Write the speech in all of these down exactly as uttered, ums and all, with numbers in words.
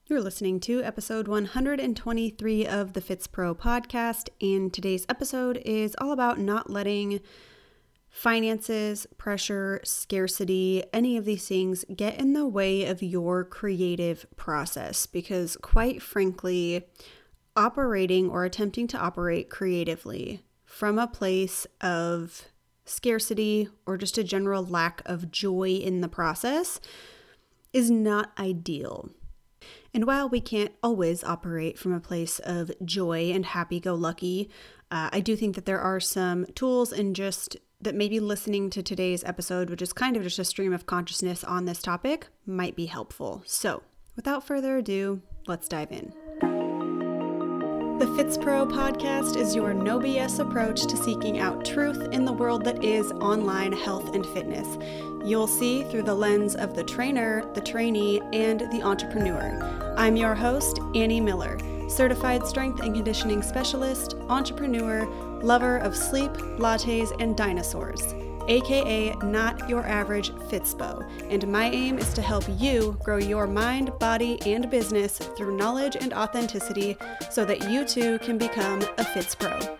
You're listening to episode one hundred twenty-three of the FitzPro podcast, and today's episode is all about not letting finances, pressure, scarcity, any of these things get in the way of your creative process, because quite frankly, operating or attempting to operate creatively from a place of scarcity or just a general lack of joy in the process is not ideal. And while we can't always operate from a place of joy and happy-go-lucky, uh, I do think that there are some tools and just that maybe listening to today's episode, which is kind of just a stream of consciousness on this topic, might be helpful. So without further ado, let's dive in. The FitzPro podcast is your no B S approach to seeking out truth in the world that is online health and fitness. You'll see through the lens of the trainer, the trainee, and the entrepreneur. I'm your host, Annie Miller, certified strength and conditioning specialist, entrepreneur, lover of sleep, lattes, and dinosaurs, aka not your average Fitspo, and my aim is to help you grow your mind, body, and business through knowledge and authenticity so that you too can become a FitzPro.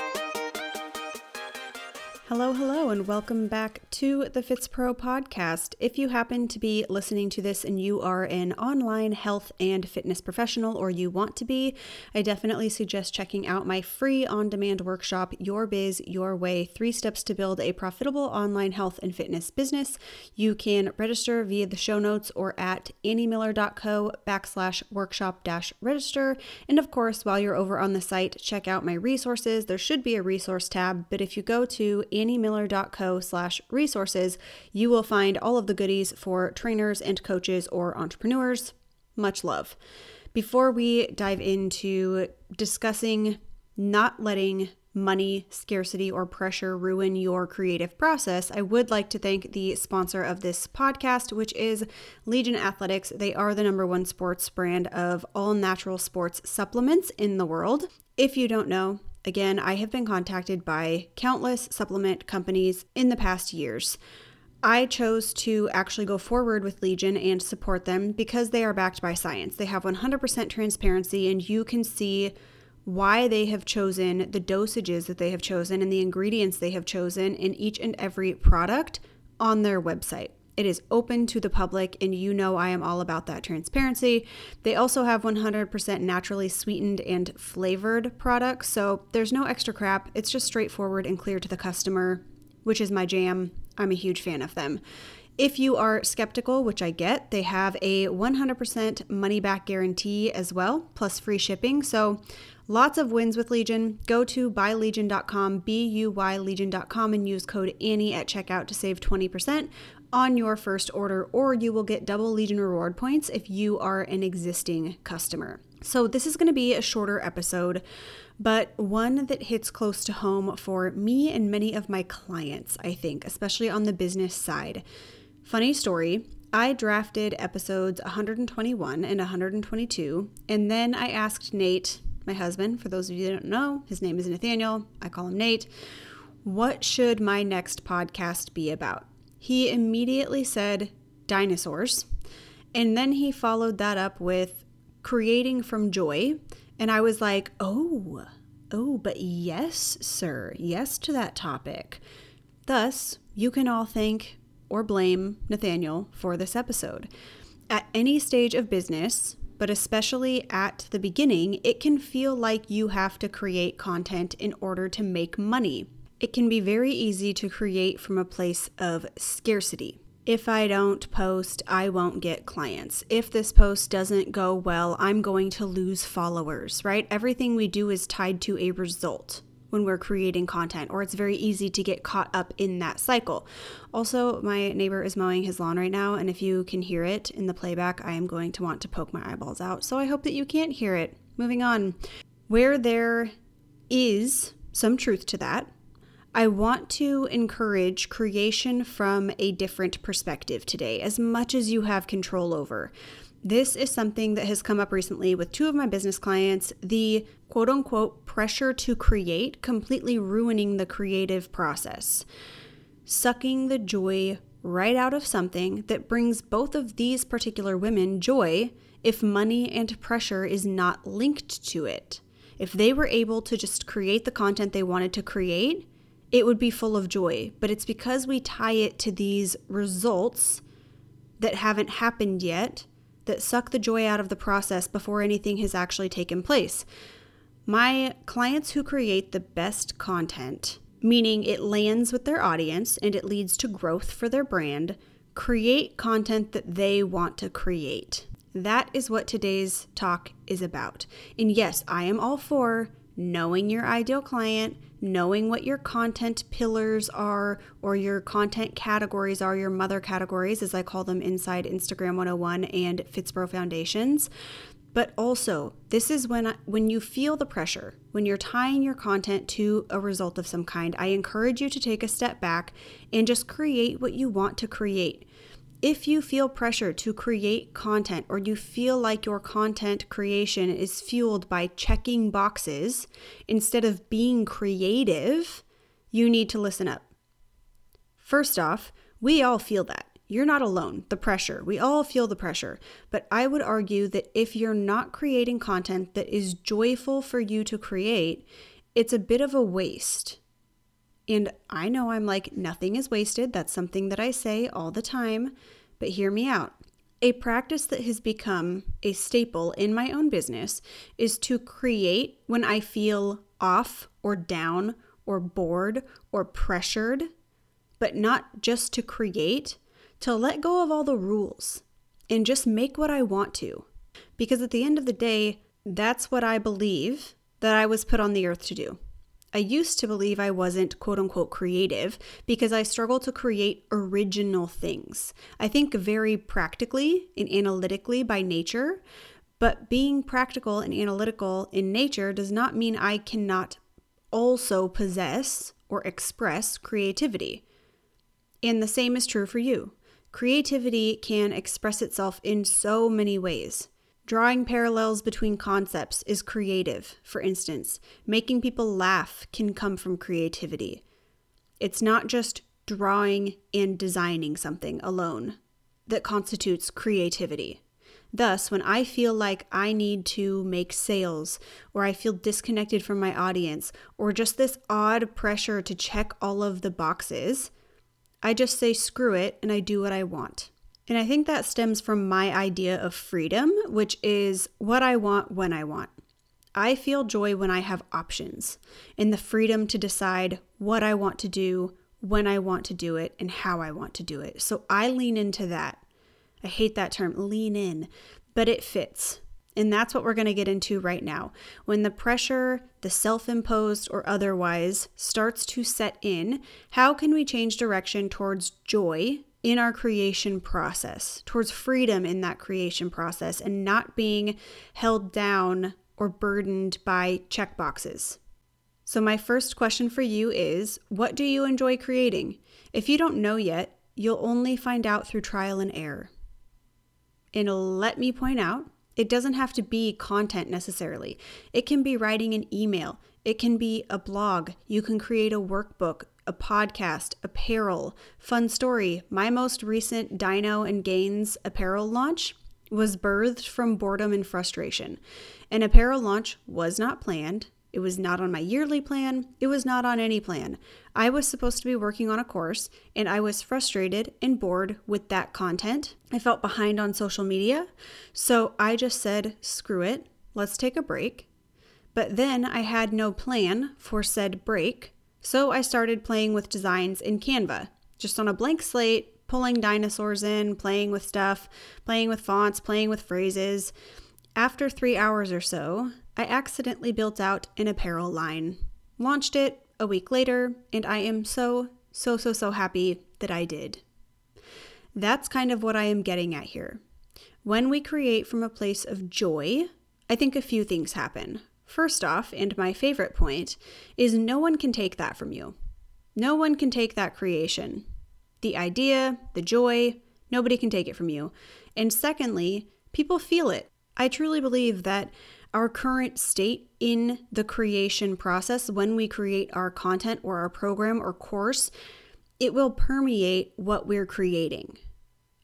Hello, hello, and welcome back to the FitzPro podcast. If you happen to be listening to this and you are an online health and fitness professional, or you want to be, I definitely suggest checking out my free on-demand workshop, Your Biz, Your Way, Three Steps to Build a Profitable Online Health and Fitness Business. You can register via the show notes or at anniemiller.co backslash workshop dash register. And of course, while you're over on the site, check out my resources. There should be a resource tab, but if you go to anniemiller.co slash resources, you will find all of the goodies for trainers and coaches or entrepreneurs. Much love. Before we dive into discussing not letting money, scarcity, or pressure ruin your creative process, I would like to thank the sponsor of this podcast, which is Legion Athletics. They are the number one sports brand of all natural sports supplements in the world. If you don't know, again, I have been contacted by countless supplement companies in the past years. I chose to actually go forward with Legion and support them because they are backed by science. They have one hundred percent transparency, and you can see why they have chosen the dosages that they have chosen and the ingredients they have chosen in each and every product on their website. It is open to the public, and you know I am all about that transparency. They also have one hundred percent naturally sweetened and flavored products, so there's no extra crap. It's just straightforward and clear to the customer, which is my jam. I'm a huge fan of them. If you are skeptical, which I get, they have a one hundred percent money-back guarantee as well, plus free shipping. So lots of wins with Legion. Go to buy legion dot com, B U Y legion dot com, and use code Annie at checkout to save twenty percent on your first order, or you will get double Legion reward points if you are an existing customer. So this is going to be a shorter episode, but one that hits close to home for me and many of my clients, I think, especially on the business side. Funny story, I drafted episodes one hundred twenty-one and one hundred twenty-two, and then I asked Nate, my husband, for those of you that don't know, his name is Nathaniel, I call him Nate, what should my next podcast be about? He immediately said dinosaurs, and then he followed that up with creating from joy, and I was like, oh, oh, but yes, sir, yes to that topic. Thus, you can all thank or blame Nathaniel for this episode. At any stage of business, but especially at the beginning, it can feel like you have to create content in order to make money. It can be very easy to create from a place of scarcity. If I don't post, I won't get clients. If this post doesn't go well, I'm going to lose followers, right? Everything we do is tied to a result when we're creating content, or it's very easy to get caught up in that cycle. Also, my neighbor is mowing his lawn right now, and if you can hear it in the playback, I am going to want to poke my eyeballs out. So I hope that you can't hear it. Moving on. Where there is some truth to that, I want to encourage creation from a different perspective today, as much as you have control over. This is something that has come up recently with two of my business clients, the quote unquote pressure to create completely ruining the creative process, sucking the joy right out of something that brings both of these particular women joy if money and pressure is not linked to it. If they were able to just create the content they wanted to create, it would be full of joy. But it's because we tie it to these results that haven't happened yet that suck the joy out of the process before anything has actually taken place. My clients who create the best content, meaning it lands with their audience and it leads to growth for their brand, create content that they want to create. That is what today's talk is about. And yes, I am all for knowing your ideal client, knowing what your content pillars are or your content categories are, your mother categories, as I call them inside Instagram one oh one and Fitspro Foundations. But also, this is when I, when you feel the pressure, when you're tying your content to a result of some kind, I encourage you to take a step back and just create what you want to create. If you feel pressure to create content or you feel like your content creation is fueled by checking boxes instead of being creative, you need to listen up. First off, we all feel that. You're not alone, the pressure. We all feel the pressure. But I would argue that if you're not creating content that is joyful for you to create, it's a bit of a waste. And I know I'm like, nothing is wasted. That's something that I say all the time, but hear me out. A practice that has become a staple in my own business is to create when I feel off or down or bored or pressured, but not just to create, to let go of all the rules and just make what I want to. Because at the end of the day, that's what I believe that I was put on the earth to do. I used to believe I wasn't quote unquote creative because I struggle to create original things. I think very practically and analytically by nature, but being practical and analytical in nature does not mean I cannot also possess or express creativity. And the same is true for you. Creativity can express itself in so many ways. Drawing parallels between concepts is creative, for instance. Making people laugh can come from creativity. It's not just drawing and designing something alone that constitutes creativity. Thus, when I feel like I need to make sales, or I feel disconnected from my audience, or just this odd pressure to check all of the boxes, I just say screw it and I do what I want. And I think that stems from my idea of freedom, which is what I want when I want. I feel joy when I have options and the freedom to decide what I want to do, when I want to do it, and how I want to do it. So I lean into that. I hate that term, lean in, but it fits. And that's what we're going to get into right now. When the pressure, the self-imposed or otherwise, starts to set in, how can we change direction towards joy in our creation process, towards freedom in that creation process, and not being held down or burdened by checkboxes? So my first question for you is, what do you enjoy creating? If you don't know yet, you'll only find out through trial and error. And let me point out, it doesn't have to be content necessarily. It can be writing an email. It can be a blog. You can create a workbook, a podcast, apparel, fun story. My most recent Dino and Gains apparel launch was birthed from boredom and frustration. An apparel launch was not planned. It was not on my yearly plan. It was not on any plan. I was supposed to be working on a course, and I was frustrated and bored with that content. I felt behind on social media, so I just said, screw it, let's take a break. But then I had no plan for said break, so I started playing with designs in Canva, just on a blank slate, pulling dinosaurs in, playing with stuff, playing with fonts, playing with phrases. After three hours or so, I accidentally built out an apparel line, launched it a week later, and I am so, so, so, so happy that I did. That's kind of what I am getting at here. When we create from a place of joy, I think a few things happen. First off, and my favorite point, is no one can take that from you. No one can take that creation. The idea, the joy, nobody can take it from you. And secondly, people feel it. I truly believe that our current state in the creation process, when we create our content or our program or course, it will permeate what we're creating.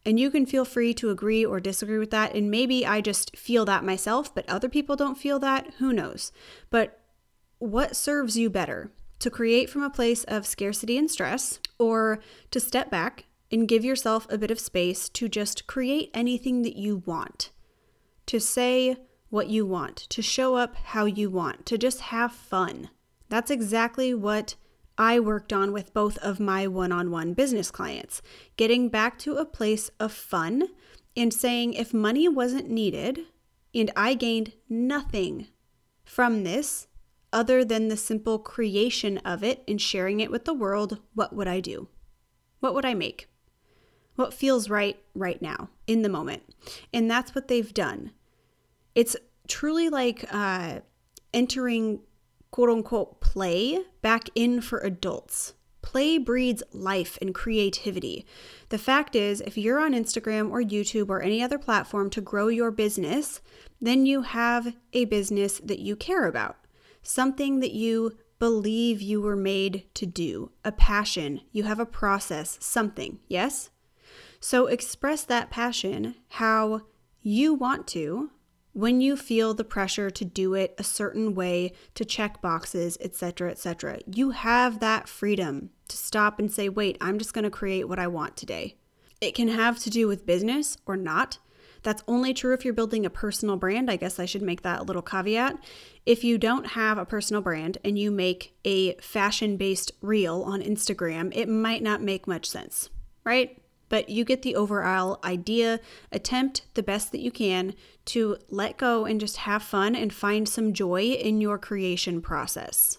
And you can feel free to agree or disagree with that. And maybe I just feel that myself, but other people don't feel that. Who knows? But what serves you better? To create from a place of scarcity and stress, or to step back and give yourself a bit of space to just create anything that you want, to say what you want, to show up how you want, to just have fun. That's exactly what I worked on with both of my one-on-one business clients, getting back to a place of fun and saying if money wasn't needed and I gained nothing from this other than the simple creation of it and sharing it with the world, what would I do? What would I make? What feels right right now in the moment? And that's what they've done. It's truly like uh, entering quote unquote play back in for adults. Play breeds life and creativity. The fact is, if you're on Instagram or YouTube or any other platform to grow your business, then you have a business that you care about, something that you believe you were made to do, a passion, you have a process, something, yes? So express that passion how you want to when you feel the pressure to do it a certain way, to check boxes, et cetera, et cetera. You have that freedom to stop and say, wait, I'm just going to create what I want today. It can have to do with business or not. That's only true if you're building a personal brand. I guess I should make that a little caveat. If you don't have a personal brand and you make a fashion-based reel on Instagram, it might not make much sense, right? But you get the overall idea. Attempt the best that you can to let go and just have fun and find some joy in your creation process.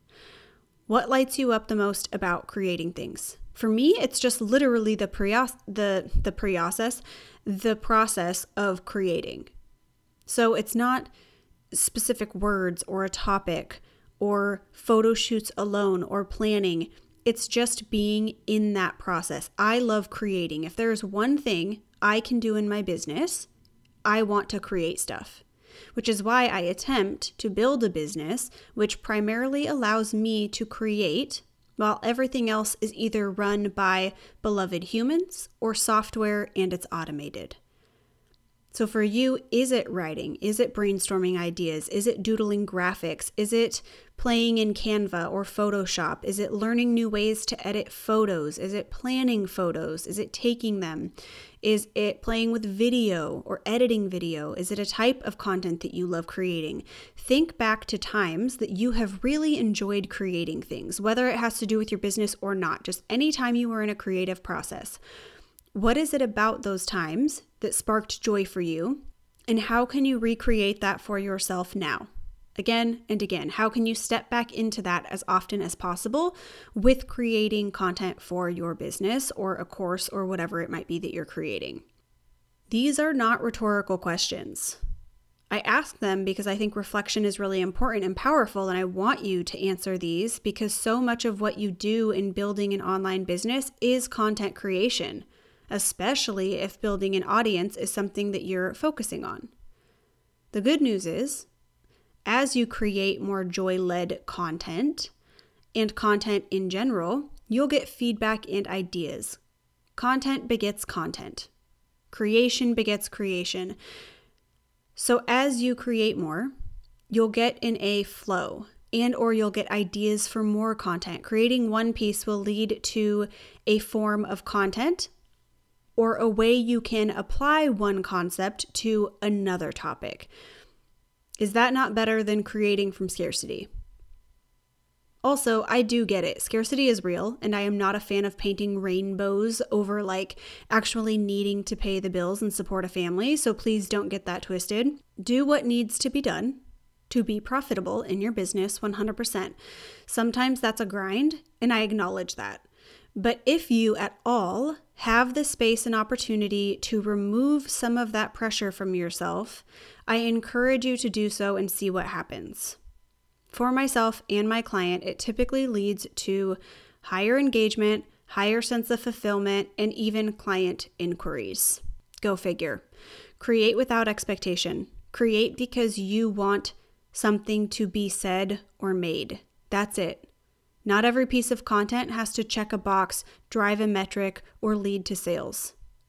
What lights you up the most about creating things? For me, it's just literally the pre- the the process, the process of creating. So it's not specific words or a topic or photo shoots alone or planning. It's just being in that process. I love creating. If there's one thing I can do in my business, I want to create stuff, which is why I attempt to build a business which primarily allows me to create while everything else is either run by beloved humans or software and it's automated. So for you, is it writing? Is it brainstorming ideas? Is it doodling graphics? Is it playing in Canva or Photoshop? Is it learning new ways to edit photos? Is it planning photos? Is it taking them? Is it playing with video or editing video? Is it a type of content that you love creating? Think back to times that you have really enjoyed creating things, whether it has to do with your business or not, just any time you were in a creative process. What is it about those times that sparked joy for you? And how can you recreate that for yourself now? Again and again, how can you step back into that as often as possible with creating content for your business or a course or whatever it might be that you're creating? These are not rhetorical questions. I ask them because I think reflection is really important and powerful, and I want you to answer these because so much of what you do in building an online business is content creation, especially if building an audience is something that you're focusing on. The good news is, as you create more joy-led content and content in general, you'll get feedback and ideas. Content begets content. Creation begets creation. So as you create more, you'll get in a flow and or you'll get ideas for more content. Creating one piece will lead to a form of content or a way you can apply one concept to another topic. Is that not better than creating from scarcity? Also, I do get it. Scarcity is real, and I am not a fan of painting rainbows over like actually needing to pay the bills and support a family, so please don't get that twisted. Do what needs to be done to be profitable in your business one hundred percent. Sometimes that's a grind, and I acknowledge that. But if you at all have the space and opportunity to remove some of that pressure from yourself, I encourage you to do so and see what happens. For myself and my client, it typically leads to higher engagement, higher sense of fulfillment, and even client inquiries. Go figure. Create without expectation. Create because you want something to be said or made. That's it. Not every piece of content has to check a box, drive a metric, or lead to sales.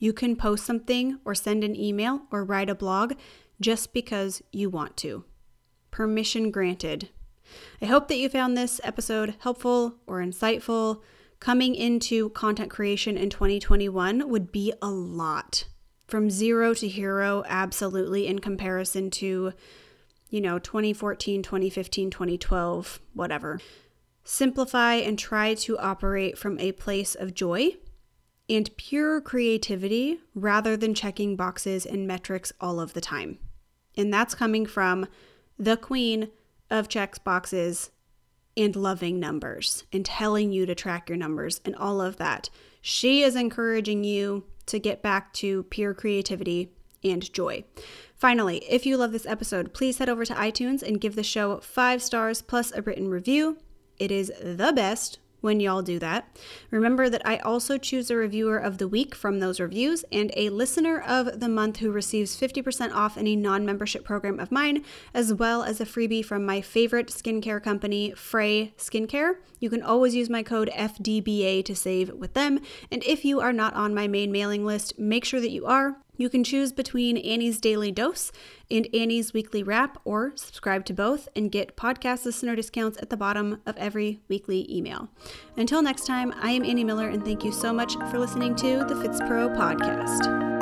You can post something or send an email or write a blog just because you want to. Permission granted. I hope that you found this episode helpful or insightful. Coming into content creation in twenty twenty-one would be a lot. From zero to hero, absolutely, in comparison to, you know, twenty fourteen, twenty fifteen, twenty twelve, whatever. Simplify and try to operate from a place of joy and pure creativity rather than checking boxes and metrics all of the time. And that's coming from the queen of checks boxes and loving numbers and telling you to track your numbers and all of that. She is encouraging you to get back to pure creativity and joy. Finally, if you love this episode, please head over to iTunes and give the show five stars plus a written review. It is the best when y'all do that. Remember that I also choose a reviewer of the week from those reviews and a listener of the month who receives fifty percent off any non-membership program of mine, as well as a freebie from my favorite skincare company, Frey Skincare. You can always use my code F D B A to save with them. And if you are not on my main mailing list, make sure that you are. You can choose between Annie's Daily Dose and Annie's Weekly Wrap, or subscribe to both and get podcast listener discounts at the bottom of every weekly email. Until next time, I am Annie Miller, and thank you so much for listening to the FitzPro Podcast.